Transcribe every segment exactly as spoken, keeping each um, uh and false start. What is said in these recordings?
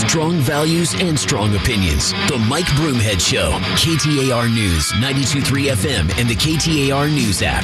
Strong values and strong opinions. The Mike Broomhead Show. K T A R News, ninety-two point three F M, and the K T A R News app.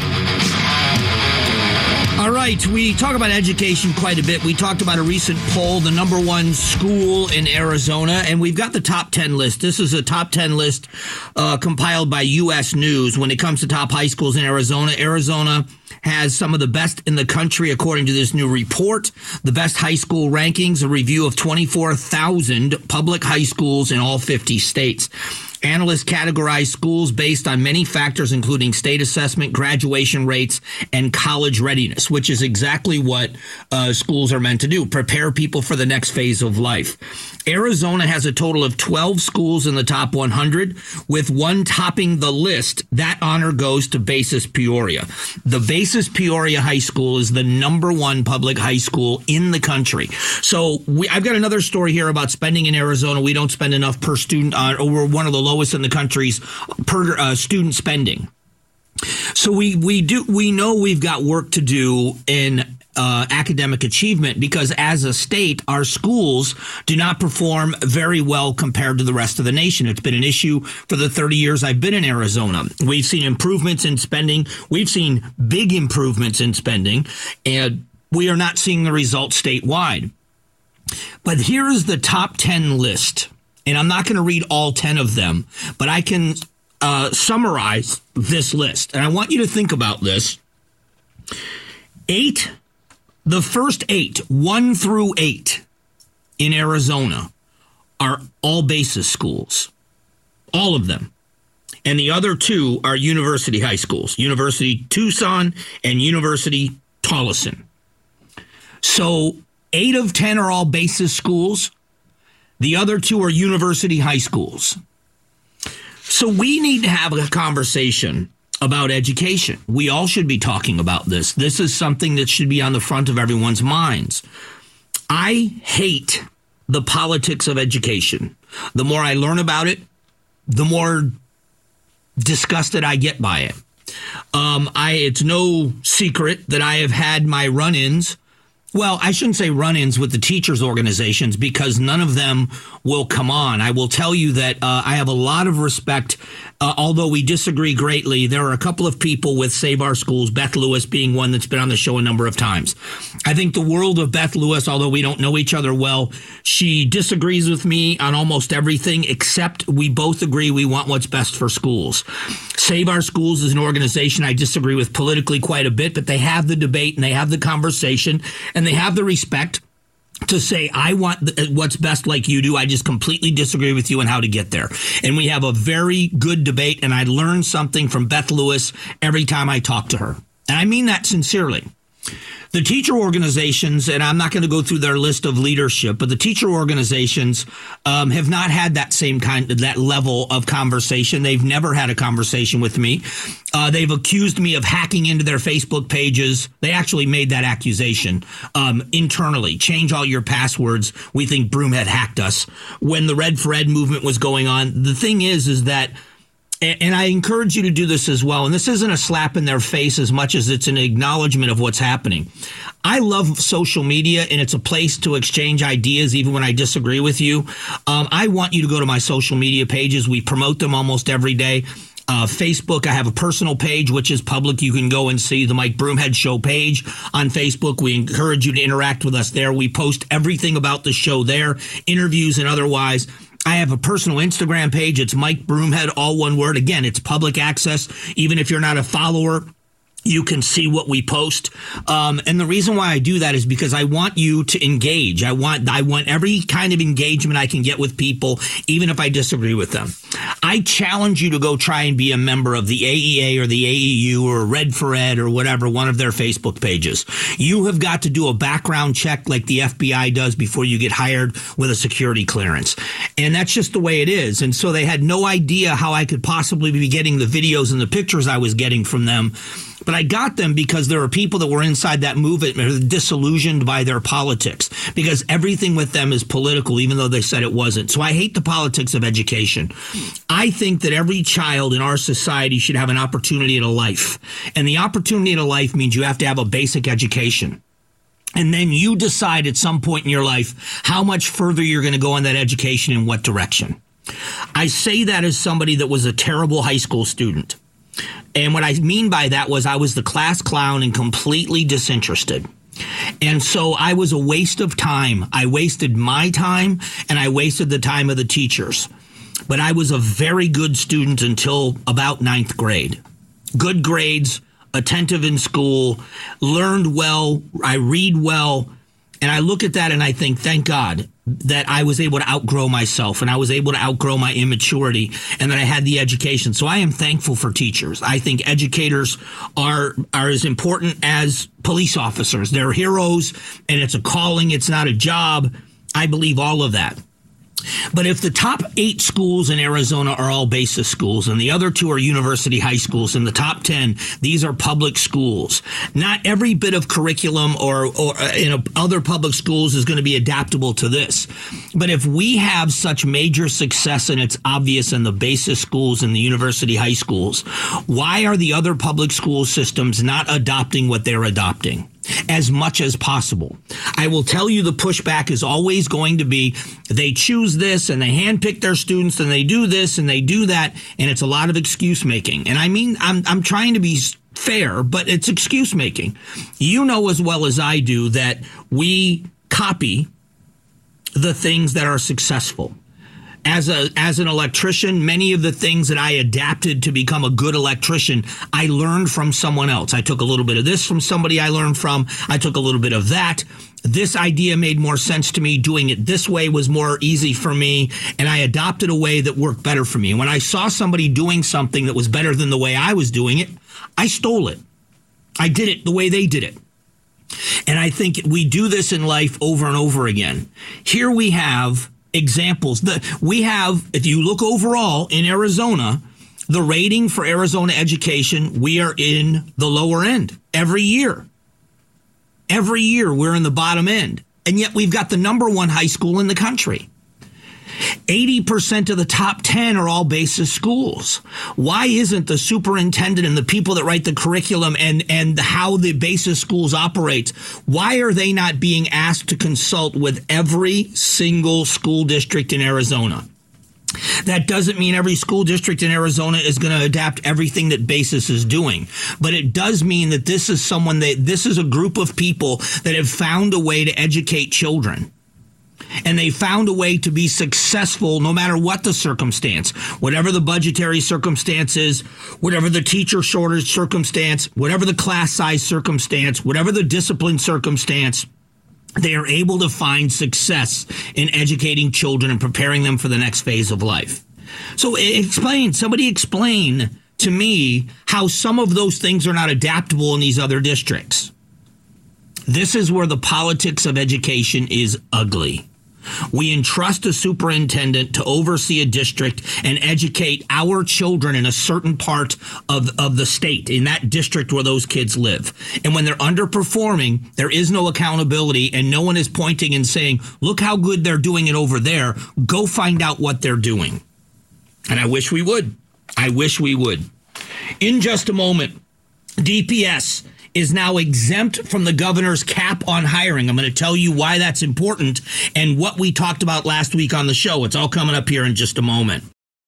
All right, we talk about education quite a bit. We talked about a recent poll, the number one school in Arizona, and we've got the top ten list. This is a top ten list uh, compiled by U S News. When it comes to top high schools in Arizona, Arizona has some of the best in the country, according to this new report. The best high school rankings, a review of twenty-four thousand public high schools in all fifty states. Analysts categorize schools based on many factors, including state assessment, graduation rates, and college readiness, which is exactly what uh, schools are meant to do, prepare people for the next phase of life. Arizona has a total of twelve schools in the top one hundred, with one topping the list. That honor goes to Basis Peoria. The Basis Peoria High School is the number one public high school in the country. So we, I've got another story here about spending in Arizona. We don't spend enough per student, uh, or we're one of the lowest in the country's per uh, student spending. So we we do we know we've got work to do in uh, academic achievement, because as a state, our schools do not perform very well compared to the rest of the nation. It's been an issue for the thirty years I've been in Arizona. We've seen improvements in spending. We've seen big improvements in spending, and we are not seeing the results statewide. But here is the top ten list. And I'm not going to read all ten of them, but I can uh, summarize this list. And I want you to think about this. Eight, the first eight, one through eight in Arizona are all Basis schools. All of them. And the other two are university high schools, University Tucson and University Tolleson. So eight of ten are all Basis schools. The other two are university high schools. So we need to have a conversation about education. We all should be talking about this. This is something that should be on the front of everyone's minds. I hate the politics of education. The more I learn about it, the more disgusted I get by it. Um, I, it's no secret that I have had my run-ins. Well, I shouldn't say run-ins with the teachers' organizations, because none of them will come on. I will tell you that uh, I have a lot of respect, uh, although we disagree greatly. There are a couple of people with Save Our Schools, Beth Lewis being one that's been on the show a number of times. I think the world of Beth Lewis, although we don't know each other well, she disagrees with me on almost everything, except we both agree we want what's best for schools. Save Our Schools is an organization I disagree with politically quite a bit, but they have the debate and they have the conversation and they have the respect to say, I want what's best like you do. I just completely disagree with you on how to get there. And we have a very good debate, and I learn something from Beth Lewis every time I talk to her. And I mean that sincerely. The teacher organizations, and I'm not going to go through their list of leadership, but the teacher organizations um, have not had that same kind of that level of conversation. They've never had a conversation with me. Uh, they've accused me of hacking into their Facebook pages. They actually made that accusation um, internally. Change all your passwords. We think Broomhead hacked us. When the Red for Ed movement was going on, the thing is, is that and I encourage you to do this as well. And this isn't a slap in their face as much as it's an acknowledgement of what's happening. I love social media, and it's a place to exchange ideas, even when I disagree with you. Um, I want you to go to my social media pages. We promote them almost every day. Uh, Facebook, I have a personal page, which is public. You can go and see the Mike Broomhead Show page on Facebook. We encourage you to interact with us there. We post everything about the show there, interviews and otherwise. I have a personal Instagram page. It's Mike Broomhead, all one word. Again, it's public access. Even if you're not a follower, you can see what we post. Um, and the reason why I do that is because I want you to engage. I want I want every kind of engagement I can get with people, even if I disagree with them. I challenge you to go try and be a member of the A E A or the A E U or Red for Ed or whatever, one of their Facebook pages. You have got to do a background check like the F B I does before you get hired with a security clearance. And that's just the way it is. And so they had no idea how I could possibly be getting the videos and the pictures I was getting from them. But I got them because there are people that were inside that movement who are disillusioned by their politics, because everything with them is political, even though they said it wasn't. So I hate the politics of education. I think that every child in our society should have an opportunity at a life. And the opportunity at a life means you have to have a basic education. And then you decide at some point in your life how much further you're going to go in that education and what direction. I say that as somebody that was a terrible high school student. And what I mean by that was I was the class clown and completely disinterested. And so I was a waste of time. I wasted my time and I wasted the time of the teachers. But I was a very good student until about ninth grade. Good grades, attentive in school, learned well, I read well. And I look at that and I think, thank God that I was able to outgrow myself and I was able to outgrow my immaturity and that I had the education. So I am thankful for teachers. I think educators are are as important as police officers. They're heroes and it's a calling. It's not a job. I believe all of that. But if the top eight schools in Arizona are all basis schools and the other two are university high schools and the top ten, these are public schools. Not every bit of curriculum or, or in a, other public schools is going to be adaptable to this. But if we have such major success and it's obvious in the basis schools and the university high schools, why are the other public school systems not adopting what they're adopting as much as possible? I will tell you the pushback is always going to be they choose this and they handpick their students and they do this and they do that, and it's a lot of excuse making. And I mean, I'm I'm trying to be fair, but it's excuse making. You know as well as I do that we copy the things that are successful. As a as an electrician, many of the things that I adapted to become a good electrician, I learned from someone else. I took a little bit of this from somebody I learned from. I took a little bit of that. This idea made more sense to me. Doing it this way was more easy for me, and I adopted a way that worked better for me. And when I saw somebody doing something that was better than the way I was doing it, I stole it. I did it the way they did it. And I think we do this in life over and over again. Here we have examples. The, we have, if you look overall in Arizona, the rating for Arizona education, we are in the lower end every year. Every year we're in the bottom end. And yet we've got the number one high school in the country. eighty percent of the top ten are all basis schools. Why isn't the superintendent and the people that write the curriculum and, and how the basis schools operate, why are they not being asked to consult with every single school district in Arizona? That doesn't mean every school district in Arizona is going to adapt everything that Basis is doing. But it does mean that this is someone that this is a group of people that have found a way to educate children. And they found a way to be successful no matter what the circumstance, whatever the budgetary circumstances, whatever the teacher shortage circumstance, whatever the class size circumstance, whatever the discipline circumstance. They are able to find success in educating children and preparing them for the next phase of life. So explain, somebody explain to me how some of those things are not adaptable in these other districts. This is where the politics of education is ugly. We entrust a superintendent to oversee a district and educate our children in a certain part of, of the state, in that district where those kids live. And when they're underperforming, there is no accountability and no one is pointing and saying, look how good they're doing it over there. Go find out what they're doing. And I wish we would. I wish we would. In just a moment, D P S is now exempt from the governor's cap on hiring. I'm going to tell you why that's important and what we talked about last week on the show. It's all coming up here in just a moment.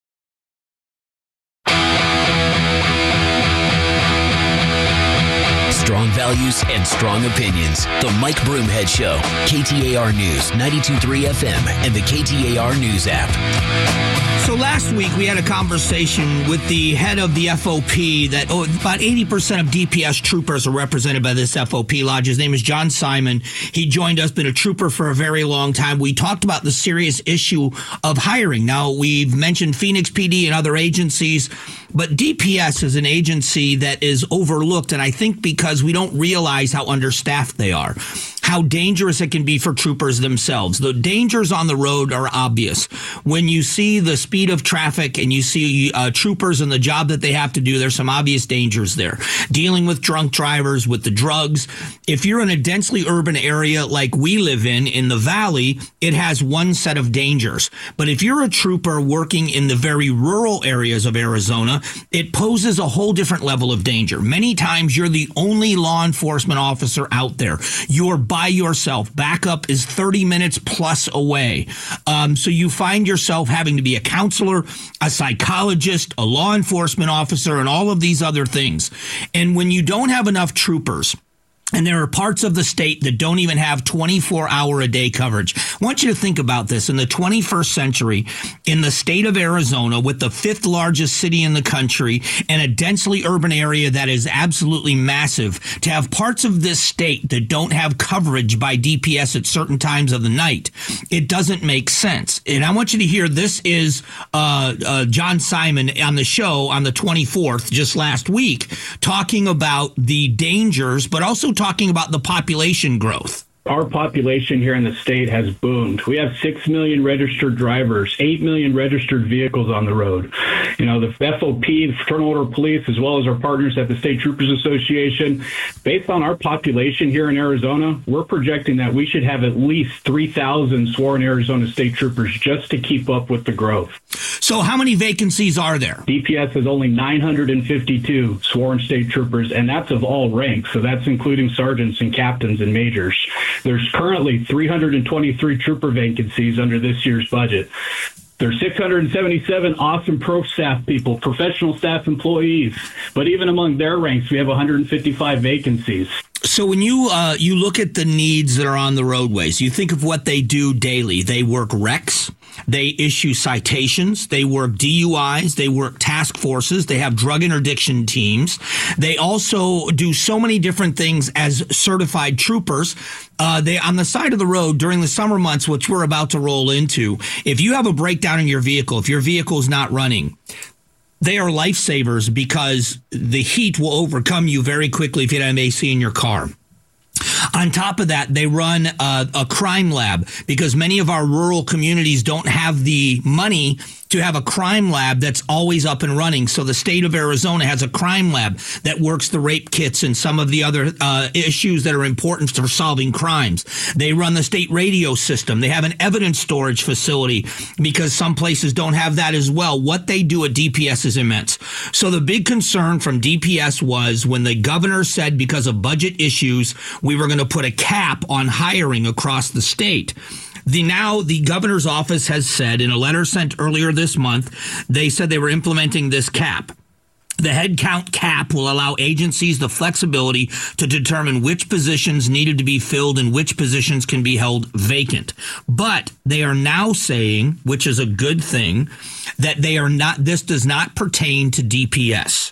Strong values and strong opinions. The Mike Broomhead Show. K T A R News, ninety-two point three F M, and the K T A R News app. So last week we had a conversation with the head of the F O P that oh, about eighty percent of D P S troopers are represented by this F O P lodge. His name is John Simon. He joined us, been a trooper for a very long time. We talked about the serious issue of hiring. Now, we've mentioned Phoenix P D and other agencies, but D P S is an agency that is overlooked, and I think because we don't realize how understaffed they are, how dangerous it can be for troopers themselves. The dangers on the road are obvious. When you see the speed of traffic and you see uh, troopers and the job that they have to do, there's some obvious dangers there. Dealing with drunk drivers, with the drugs. If you're in a densely urban area like we live in, in the valley, it has one set of dangers. But if you're a trooper working in the very rural areas of Arizona, it poses a whole different level of danger. Many times you're the only law enforcement officer out there. You're by by yourself. Backup is thirty minutes plus away. Um, so you find yourself having to be a counselor, a psychologist, a law enforcement officer, and all of these other things. And when you don't have enough troopers, and there are parts of the state that don't even have twenty-four hour a day coverage. I want you to think about this. In the twenty-first century, in the state of Arizona, with the fifth largest city in the country and a densely urban area that is absolutely massive, to have parts of this state that don't have coverage by D P S at certain times of the night, it doesn't make sense. And I want you to hear, this is uh, uh, John Simon on the show on the twenty-fourth, just last week, talking about the dangers, but also talking about the population growth. Our population here in the state has boomed. We have six million registered drivers, eight million registered vehicles on the road. You know, the F O P, the Fraternal Order of Police, as well as our partners at the State Troopers Association, based on our population here in Arizona, we're projecting that we should have at least three thousand sworn Arizona State Troopers just to keep up with the growth. So how many vacancies are there? D P S has only nine hundred fifty-two sworn state troopers, and that's of all ranks. So that's including sergeants and captains and majors. There's currently three hundred twenty-three trooper vacancies under this year's budget. There's six hundred seventy-seven awesome pro staff people, professional staff employees. But even among their ranks, we have one hundred fifty-five vacancies. So when you uh, you look at the needs that are on the roadways, you think of what they do daily. They work wrecks. They issue citations. They work D U Is. They work task forces. They have drug interdiction teams. They also do so many different things as certified troopers. Uh, they on the side of the road during the summer months, which we're about to roll into, if you have a breakdown in your vehicle, if your vehicle is not running, they are lifesavers because the heat will overcome you very quickly if you don't have A C in your car. On top of that, they run a, a crime lab because many of our rural communities don't have the money to have a crime lab that's always up and running. So the state of Arizona has a crime lab that works the rape kits and some of the other uh, issues that are important for solving crimes. They run the state radio system. They have an evidence storage facility because some places don't have that as well. What they do at D P S is immense. So the big concern from D P S was when the governor said because of budget issues, we were going to put a cap on hiring across the state. The now the governor's office has said in a letter sent earlier this month, they said they were implementing this cap. The headcount cap will allow agencies the flexibility to determine which positions needed to be filled and which positions can be held vacant. But they are now saying, which is a good thing, that they are not. This does not pertain to D P S.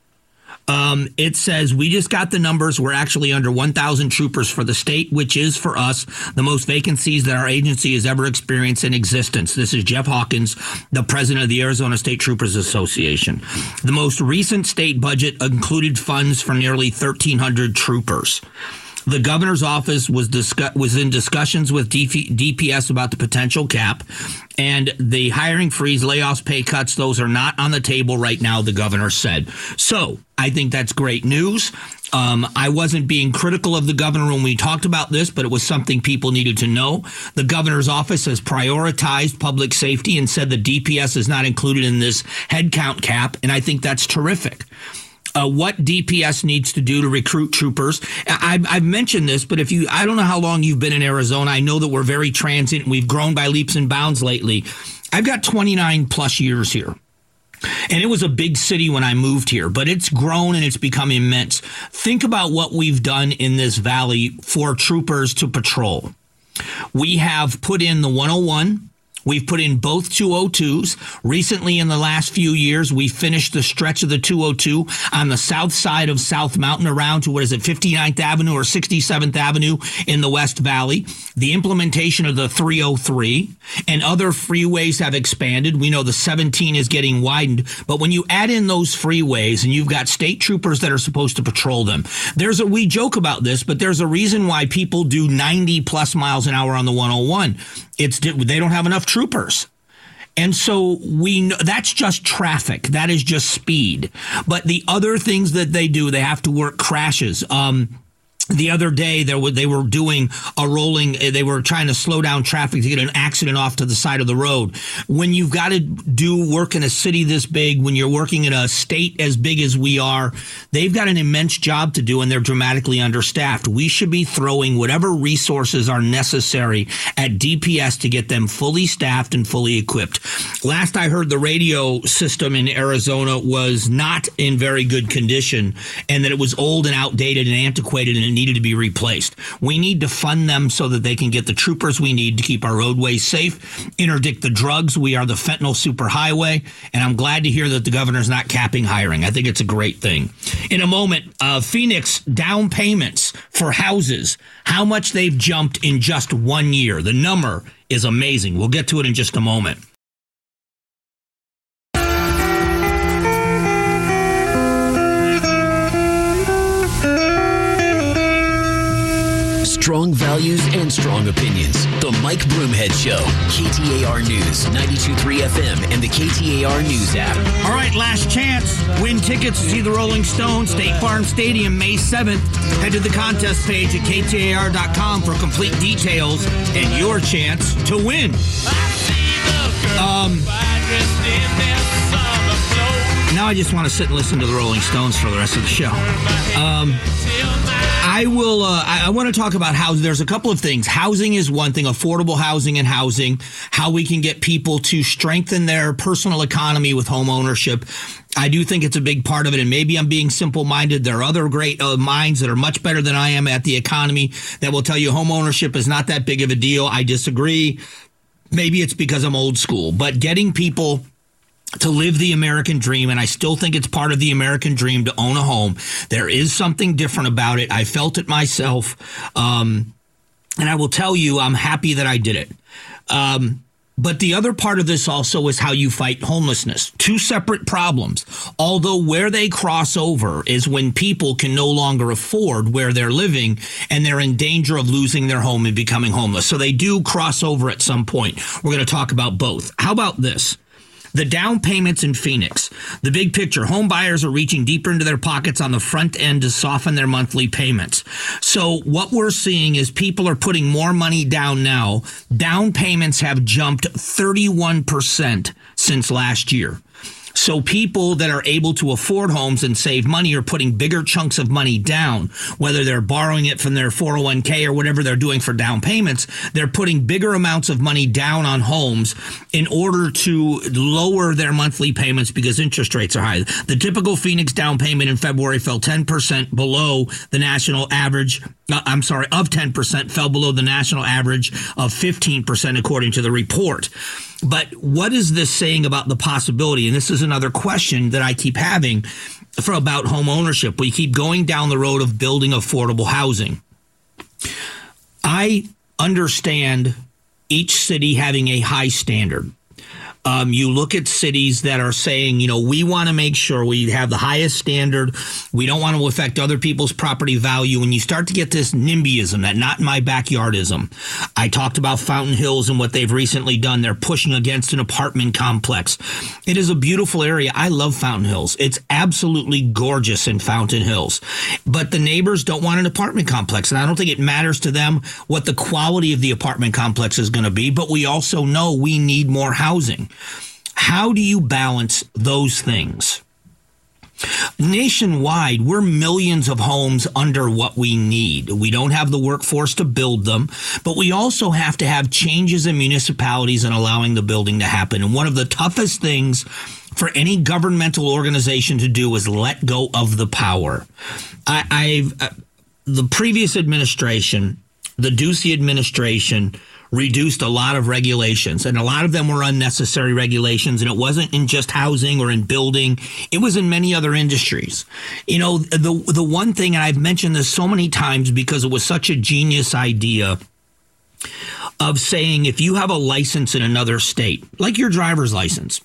Um, it says we just got the numbers. We're actually under one thousand troopers for the state, which is for us the most vacancies that our agency has ever experienced in existence. This is Jeff Hawkins, the president of the Arizona State Troopers Association. The most recent state budget included funds for nearly thirteen hundred troopers. The governor's office was discuss- was in discussions with D P S about the potential cap, and the hiring freeze, layoffs, pay cuts, those are not on the table right now, the governor said. So I think that's great news. Um, I wasn't being critical of the governor when we talked about this, but it was something people needed to know. The governor's office has prioritized public safety and said the D P S is not included in this headcount cap, and I think that's terrific. Uh, what D P S needs to do to recruit troopers. I've, I've mentioned this, but if you, I don't know how long you've been in Arizona. I know that we're very transient and we've grown by leaps and bounds lately. I've got twenty-nine plus years here. And it was a big city when I moved here, but it's grown and it's become immense. Think about what we've done in this valley for troopers to patrol. We have put in the one oh one. We've put in both two oh twos. Recently, in the last few years, we finished the stretch of the two oh two on the south side of South Mountain around to, what is it, fifty-ninth Avenue or sixty-seventh Avenue in the West Valley. The implementation of the three oh three and other freeways have expanded. We know the seventeen is getting widened. But when you add in those freeways and you've got state troopers that are supposed to patrol them, there's a, we joke about this, but there's a reason why people do ninety plus miles an hour on the one oh one. It's they don't have enough troopers. And so we know that's just traffic. That is just speed. But the other things that they do, they have to work crashes. Um, The other day, there were, they were doing a rolling, they were trying to slow down traffic to get an accident off to the side of the road. When you've got to do work in a city this big, when you're working in a state as big as we are, they've got an immense job to do, and they're dramatically understaffed. We should be throwing whatever resources are necessary at D P S to get them fully staffed and fully equipped. Last I heard, the radio system in Arizona was not in very good condition, and that it was old and outdated and antiquated, and it needed to be replaced. We need to fund them so that they can get the troopers we need to keep our roadways safe, interdict the drugs. We are the fentanyl superhighway, and I'm glad to hear that the governor's not capping hiring. I think it's a great thing. In a moment, uh, Phoenix down payments for houses, how much they've jumped in just one year. The number is amazing. We'll get to it in just a moment. Strong values and strong opinions. The Mike Broomhead Show. K T A R News, ninety-two point three F M, and the K T A R News app. All right, last chance. Win tickets to see the Rolling Stones, State Farm Stadium, May seventh. Head to the contest page at K T A R dot com for complete details and your chance to win. Um, now I just want to sit and listen to the Rolling Stones for the rest of the show. Um... I will, uh, I, I want to talk about housing. There's a couple of things. Housing is one thing, affordable housing and housing, how we can get people to strengthen their personal economy with home ownership. I do think it's a big part of it, and maybe I'm being simple-minded. There are other great uh, minds that are much better than I am at the economy that will tell you home ownership is not that big of a deal. I disagree. Maybe it's because I'm old school, but getting people to live the American dream, and I still think it's part of the American dream to own a home. There is something different about it. I felt it myself, um, and I will tell you, I'm happy that I did it. Um, but the other part of this also is how you fight homelessness. Two separate problems, although where they cross over is when people can no longer afford where they're living and they're in danger of losing their home and becoming homeless. So they do cross over at some point. We're going to talk about both. How about this? The down payments in Phoenix. The big picture, home buyers are reaching deeper into their pockets on the front end to soften their monthly payments. So what we're seeing is people are putting more money down now. Down payments have jumped thirty-one percent since last year. So people that are able to afford homes and save money are putting bigger chunks of money down, whether they're borrowing it from their four oh one k or whatever they're doing for down payments. They're putting bigger amounts of money down on homes in order to lower their monthly payments because interest rates are high. The typical Phoenix down payment in February fell ten percent below the national average. Uh, I'm sorry, of ten percent fell below the national average of fifteen percent according to the report. But what is this saying about the possibility? And this is another question that I keep having for about home ownership. We keep going down the road of building affordable housing. I understand each city having a high standard. Um, you look at cities that are saying, you know, we want to make sure we have the highest standard. We don't want to affect other people's property value. And you start to get this NIMBYism, that not in my backyardism. I talked about Fountain Hills and what they've recently done. They're pushing against an apartment complex. It is a beautiful area. I love Fountain Hills. It's absolutely gorgeous in Fountain Hills. But the neighbors don't want an apartment complex. And I don't think it matters to them what the quality of the apartment complex is going to be. But we also know we need more housing. How do you balance those things? Nationwide, we're millions of homes under what we need. We don't have the workforce to build them, but we also have to have changes in municipalities and allowing the building to happen. And one of the toughest things for any governmental organization to do is let go of the power. I, I've uh, the previous administration, the Ducey administration, reduced a lot of regulations, and a lot of them were unnecessary regulations, and it wasn't in just housing or in building. It was in many other industries. You know, the the one thing, and I've mentioned this so many times because it was such a genius idea, of saying if you have a license in another state, like your driver's license,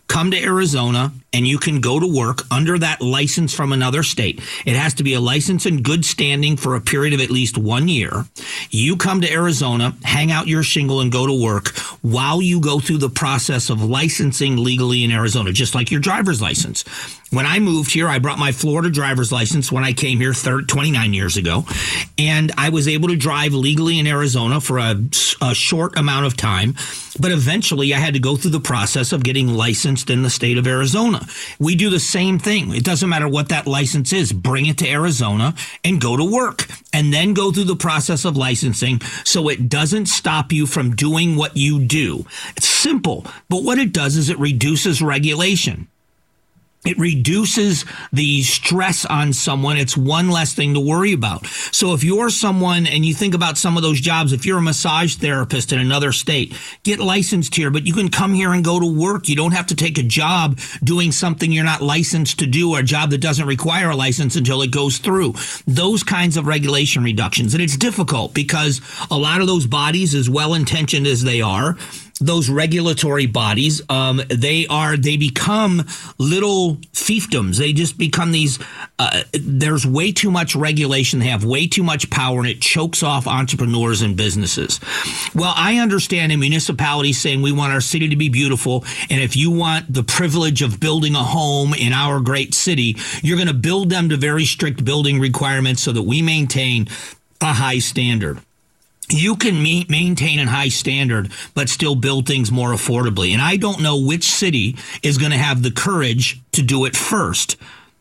come to Arizona and you can go to work under that license from another state. It has to be a license in good standing for a period of at least one year. You come to Arizona, hang out your shingle and go to work while you go through the process of licensing legally in Arizona, just like your driver's license. When I moved here, I brought my Florida driver's license when I came here thirty, twenty-nine years ago, and I was able to drive legally in Arizona for a, a short amount of time, but eventually I had to go through the process of getting licensed in the state of Arizona. We do the same thing. It doesn't matter what that license is. Bring it to Arizona and go to work, and then go through the process of licensing so it doesn't stop you from doing what you do. It's simple, but what it does is it reduces regulation. It reduces the stress on someone. It's one less thing to worry about. So if you're someone and you think about some of those jobs, if you're a massage therapist in another state, get licensed here, but you can come here and go to work. You don't have to take a job doing something you're not licensed to do, or a job that doesn't require a license until it goes through. Those kinds of regulation reductions. And it's difficult because a lot of those bodies, as well-intentioned as they are, those regulatory bodies, um, they are, they become little fiefdoms. They just become these, uh, there's way too much regulation. They have way too much power, and it chokes off entrepreneurs and businesses. Well, I understand a municipality saying we want our city to be beautiful, and if you want the privilege of building a home in our great city, you're going to build them to very strict building requirements so that we maintain a high standard. You can meet, maintain a high standard, but still build things more affordably. And I don't know which city is going to have the courage to do it first,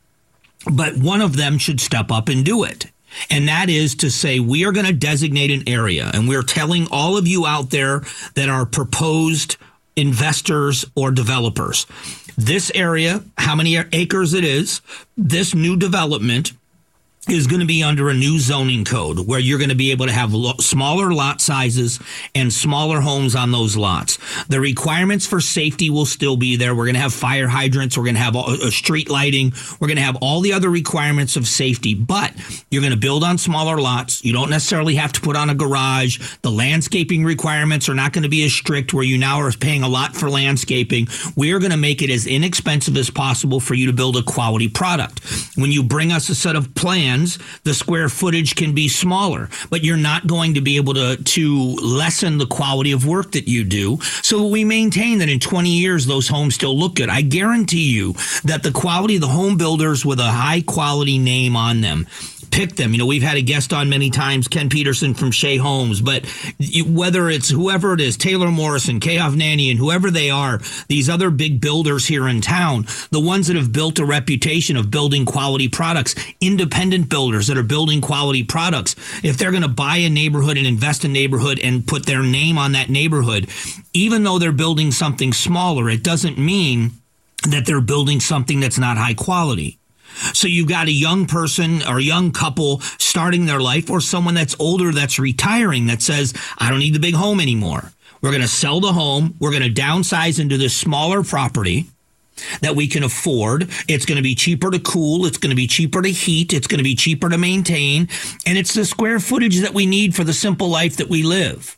but one of them should step up and do it. And that is to say, we are going to designate an area, and we're telling all of you out there that are proposed investors or developers, this area, how many acres it is, this new development is going to be under a new zoning code where you're going to be able to have lo- smaller lot sizes and smaller homes on those lots. The requirements for safety will still be there. We're going to have fire hydrants. We're going to have a, a street lighting. We're going to have all the other requirements of safety, but you're going to build on smaller lots. You don't necessarily have to put on a garage. The landscaping requirements are not going to be as strict where you now are paying a lot for landscaping. We are going to make it as inexpensive as possible for you to build a quality product. When you bring us a set of plans, the square footage can be smaller, but you're not going to be able to, to lessen the quality of work that you do. So we maintain that in twenty years, those homes still look good. I guarantee you that the quality of the home builders with a high quality name on them, pick them. You know, we've had a guest on many times, Ken Peterson from Shea Homes, but whether it's whoever it is, Taylor Morrison, K. Hovnanian, whoever they are, these other big builders here in town, the ones that have built a reputation of building quality products, independent builders that are building quality products, if they're going to buy a neighborhood and invest in a neighborhood and put their name on that neighborhood, even though they're building something smaller, it doesn't mean that they're building something that's not high quality. So you've got a young person or a young couple starting their life, or someone that's older that's retiring that says, I don't need the big home anymore. We're going to sell the home. We're going to downsize into this smaller property that we can afford. It's going to be cheaper to cool. It's going to be cheaper to heat. It's going to be cheaper to maintain. And it's the square footage that we need for the simple life that we live.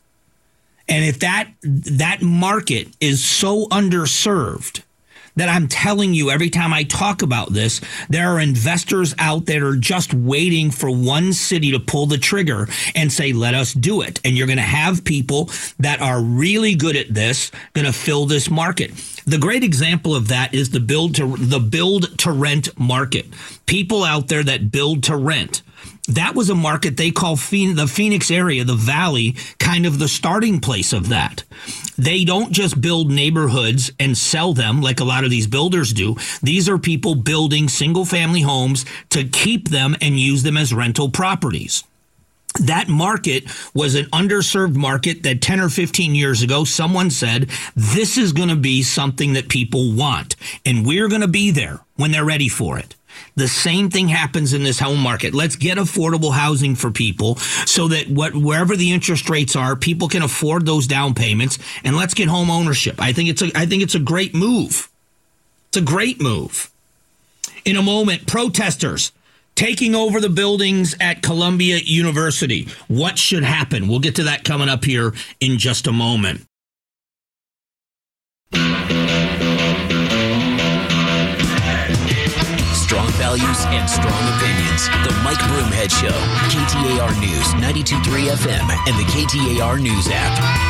And if that that market is so underserved, that I'm telling you every time I talk about this, there are investors out there that are just waiting for one city to pull the trigger and say, let us do it. And you're going to have people that are really good at this, going to fill this market. The great example of that is the build to the build to rent market. People out there that build to rent. That was a market they call the Phoenix area, the Valley, kind of the starting place of that. They don't just build neighborhoods and sell them like a lot of these builders do. These are people building single family homes to keep them and use them as rental properties. That market was an underserved market that ten or fifteen years ago, someone said, this is going to be something that people want, and we're going to be there when they're ready for it. The same thing happens in this home market. Let's get affordable housing for people so that what wherever the interest rates are, people can afford those down payments, and let's get home ownership. I think it's a I think it's a great move. It's a great move. In a moment, protesters taking over the buildings at Columbia University. What should happen? We'll get to that coming up here in just a moment. Strong values and strong opinions. The Mike Broomhead Show. K T A R News, ninety-two point three F M, and the K T A R News app.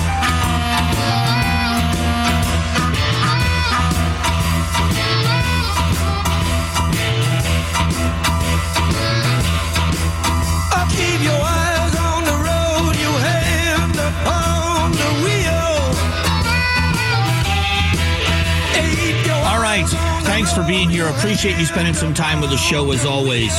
Keep your eyes on the road, your hand upon the wheel. All right, thanks for being here. Appreciate you spending some time with the show as always.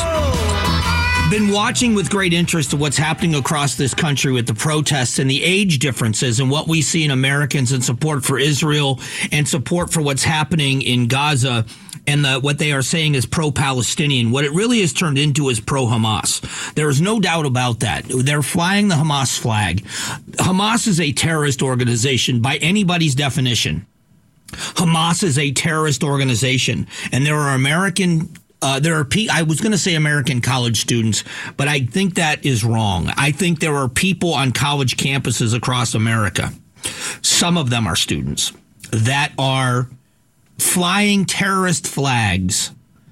Been watching with great interest of what's happening across this country with the protests and the age differences and what we see in Americans in support for Israel and support for what's happening in Gaza. And the, what they are saying is pro-Palestinian. What it really has turned into is pro-Hamas. There is no doubt about that. They're flying the Hamas flag. Hamas is a terrorist organization by anybody's definition. Hamas is a terrorist organization. And there are American... Uh, there are, pe- I was going to say American college students, but I think that is wrong. I think there are people on college campuses across America. Some of them are students that are flying terrorist flags.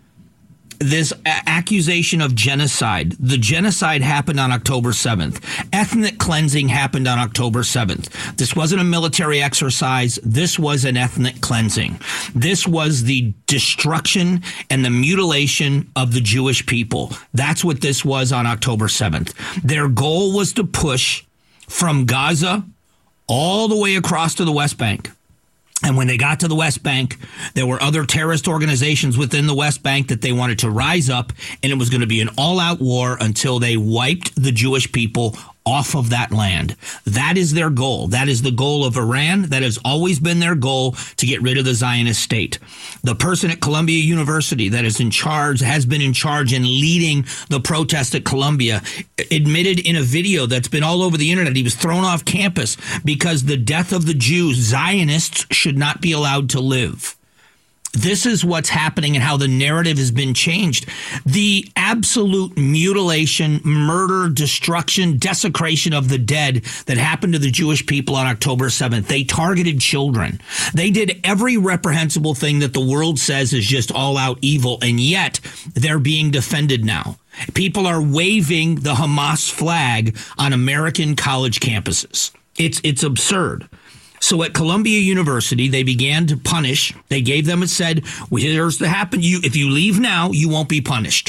This a- accusation of genocide. The genocide happened on October seventh. Ethnic cleansing happened on October seventh. This wasn't a military exercise. This was an ethnic cleansing. This was the destruction and the mutilation of the Jewish people. That's what this was on October seventh. Their goal was to push from Gaza all the way across to the West Bank. And when they got to the West Bank, there were other terrorist organizations within the West Bank that they wanted to rise up, and it was going to be an all-out war until they wiped the Jewish people off of that land. That is their goal. That is the goal of Iran. That has always been their goal, to get rid of the Zionist state. The person at Columbia University that is in charge, has been in charge and leading the protest at Columbia, admitted in a video that's been all over the internet he was thrown off campus because the death of the Jews, Zionists should not be allowed to live. This is what's happening and how the narrative has been changed. The absolute mutilation, murder, destruction, desecration of the dead that happened to the Jewish people on October seventh. They targeted children. They did every reprehensible thing that the world says is just all out evil, and yet they're being defended now. People are waving the Hamas flag on American college campuses. It's it's absurd. So at Columbia University, they began to punish. They gave them and said, well, here's the happen. You, if you leave now, you won't be punished.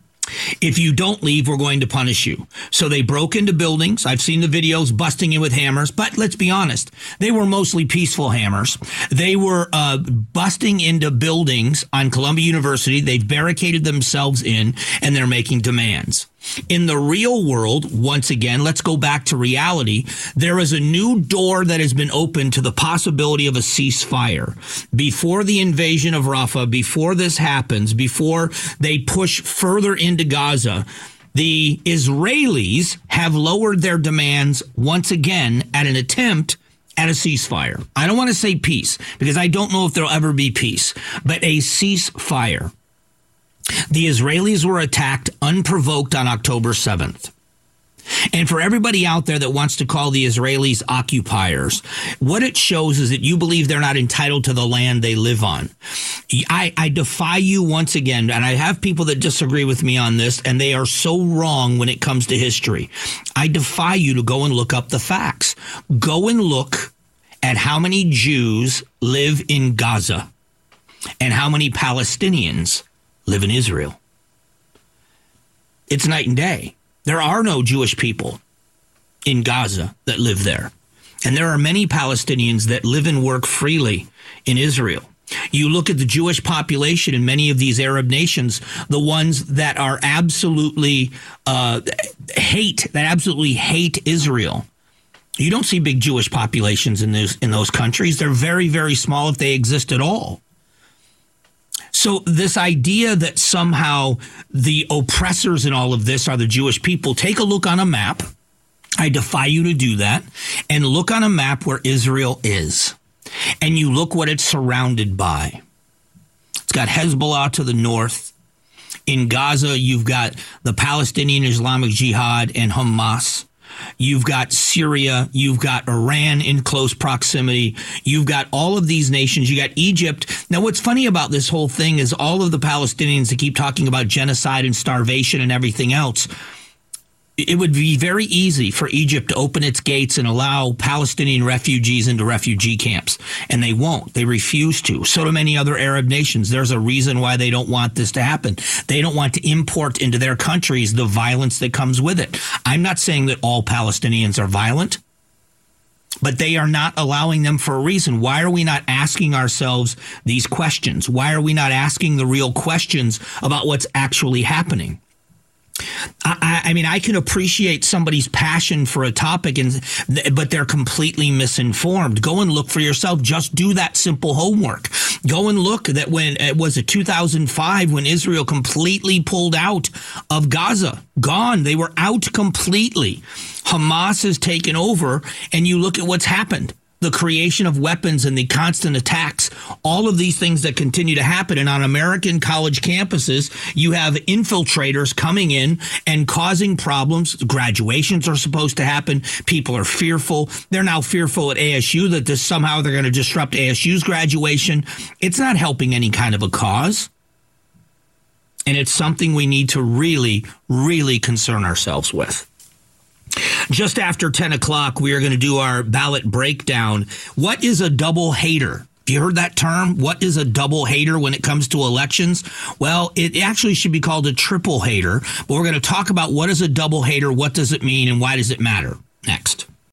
If you don't leave, we're going to punish you. So they broke into buildings. I've seen the videos busting in with hammers, but let's be honest. They were mostly peaceful hammers. They were uh, busting into buildings on Columbia University. They've barricaded themselves in, and they're making demands. In the real world, once again, let's go back to reality. There is a new door that has been opened to the possibility of a ceasefire. Before the invasion of Rafah, before this happens, before they push further into Gaza, the Israelis have lowered their demands once again at an attempt at a ceasefire. I don't want to say peace, because I don't know if there'll ever be peace, but a ceasefire. The Israelis were attacked unprovoked on October seventh. And for everybody out there that wants to call the Israelis occupiers, what it shows is that you believe they're not entitled to the land they live on. I, I defy you once again, and I have people that disagree with me on this, and they are so wrong when it comes to history. I defy you to go and look up the facts. Go and look at how many Jews live in Gaza and how many Palestinians live in Israel. It's night and day. There are no Jewish people in Gaza that live there. And there are many Palestinians that live and work freely in Israel. You look at the Jewish population in many of these Arab nations, the ones that are absolutely uh, hate, that absolutely hate Israel. You don't see big Jewish populations in those, in those countries. They're very, very small if they exist at all. So this idea that somehow the oppressors in all of this are the Jewish people, take a look on a map. I defy you to do that. And look on a map where Israel is. And you look what it's surrounded by. It's got Hezbollah to the north. In Gaza, you've got the Palestinian Islamic Jihad and Hamas. You've got Syria. You've got Iran in close proximity. You've got all of these nations. You got Egypt. Now, what's funny about this whole thing is all of the Palestinians that keep talking about genocide and starvation and everything else. It would be very easy for Egypt to open its gates and allow Palestinian refugees into refugee camps. And they won't. They refuse to. So do many other Arab nations. There's a reason why they don't want this to happen. They don't want to import into their countries the violence that comes with it. I'm not saying that all Palestinians are violent, but they are not allowing them for a reason. Why are we not asking ourselves these questions? Why are we not asking the real questions about what's actually happening? I, I mean, I can appreciate somebody's passion for a topic, and but they're completely misinformed. Go and look for yourself. Just do that simple homework. Go and look that when it was it two thousand five when Israel completely pulled out of Gaza. Gone. They were out completely. Hamas has taken over, and you look at what's happened. The creation of weapons and the constant attacks, all of these things that continue to happen. And on American college campuses, you have infiltrators coming in and causing problems. Graduations are supposed to happen. People are fearful. They're now fearful at A S U that this somehow they're going to disrupt A S U's graduation. It's not helping any kind of a cause. And it's something we need to really, really concern ourselves with. Just after ten o'clock, we are going to do our ballot breakdown. What is a double hater? Have you heard that term? What is a double hater when it comes to elections? Well, it actually should be called a triple hater. But we're going to talk about what is a double hater, what does it mean, and why does it matter? Next.